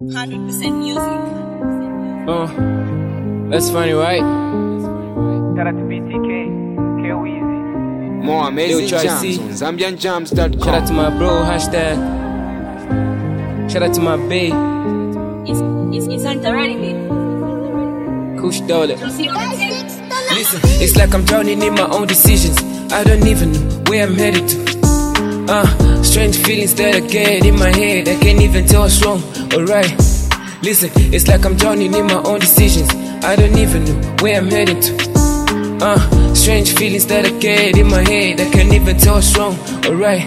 100% music. That's funny, right? Shout out to BTK, K-Weezy. More amazing Yo, jams Tri-C. on ZambianJams.com. Shout out to my bro, hashtag. Shout out to my bae, It's alternative. Kush Dollar. See you on the tape. Listen, it's like I'm drowning in my own decisions. I don't even know where I'm headed to. Strange feelings that I get in my head. I can't even tell what's wrong, alright. Listen, it's like I'm drowning in my own decisions. I don't even know where I'm heading to. Strange feelings that I get in my head. I can't even tell what's wrong, alright.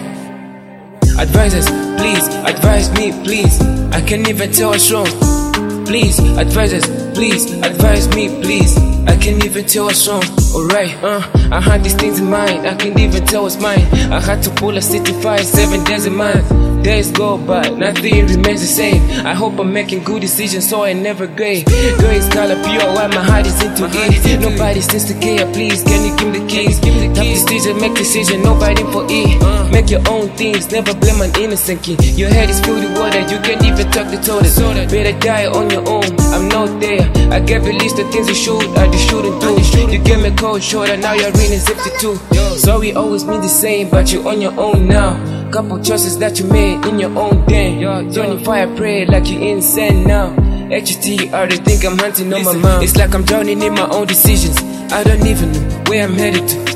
Advise us, please, advise me, please. I can't even tell what's wrong. Please, advise us, please, advise me, please. I can't even tell what's wrong, alright. I had these things in mind, I can't even tell what's mine. I had to pull a 65, 7 days a month. Days go by, nothing remains the same. I hope I'm making good decisions so I never gray. Grace color pure while my heart is into it. Nobody seems to care, please, can you give me the keys? Tough decision, make decision, nobody for it. Make your own things, never blame an innocent kid. Your head is filled with water, you can't even talk the toilet. Better die on your own, I'm not there. I gave a list of things you should, I just shouldn't do. You gave me cold shoulder, now you're reading 52. Sorry always mean the same, but you're on your own now. Couple choices that you made in your own den. Turning fire, pray like you insane now. HT, I already think I'm hunting on my mouth. It's like I'm drowning in my own decisions. I don't even know where I'm headed to.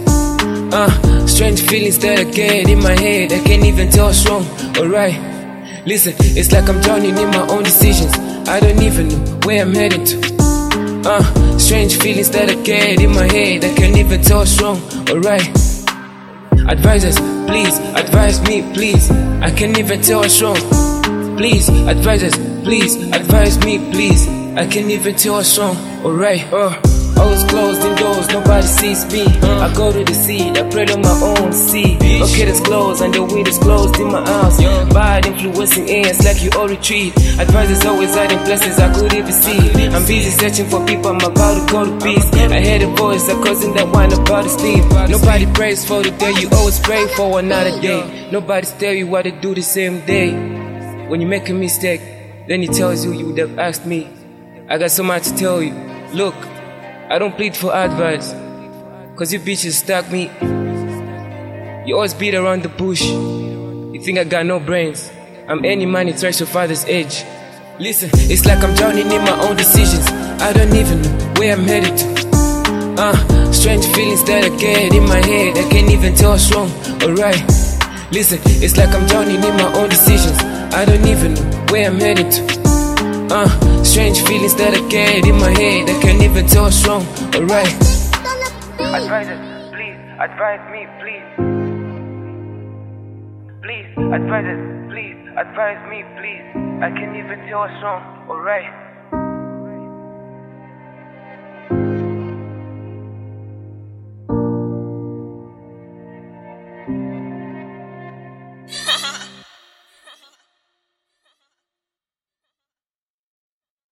Strange feelings that I get in my head. I can't even tell what's wrong, alright. Listen, it's like I'm drowning in my own decisions. I don't even know where I'm heading to. Strange feelings that I get in my head. I can't even tell what's wrong, alright. Advise us, please, advise me, please. I can't even tell what's wrong. Please, advise us, please, advise me, please. I can't even tell what's wrong, alright. Always closed indoors, nobody sees me. I go to the sea, I pray on my own sea. Okay, it's closed and the wind is closed in my house. Bad influencing areas like you all retreat. Advice is always hiding places I could even see. I'm busy searching for people, I'm about to go to peace. I hear the voice, a cousin that whine about to sleep. Nobody prays for the day, you always pray for another day. Nobody tell you what to do the same day. When you make a mistake, then he tells you would have asked me. I got so much to tell you. Look, I don't plead for advice, cause you bitches stuck me. You always beat around the bush. You think I got no brains. I'm any man who tries to father's age. Listen, it's like I'm drowning in my own decisions. I don't even know where I'm headed to. Strange feelings that I get in my head. I can't even tell what's wrong, alright. Listen, it's like I'm drowning in my own decisions. I don't even know where I'm headed to. Strange feelings that I get in my head. I can't even tell what's wrong, alright. Advise us, please, advise me, please. Please, advise us, please, advise me, please. I can't even tell what's wrong, alright.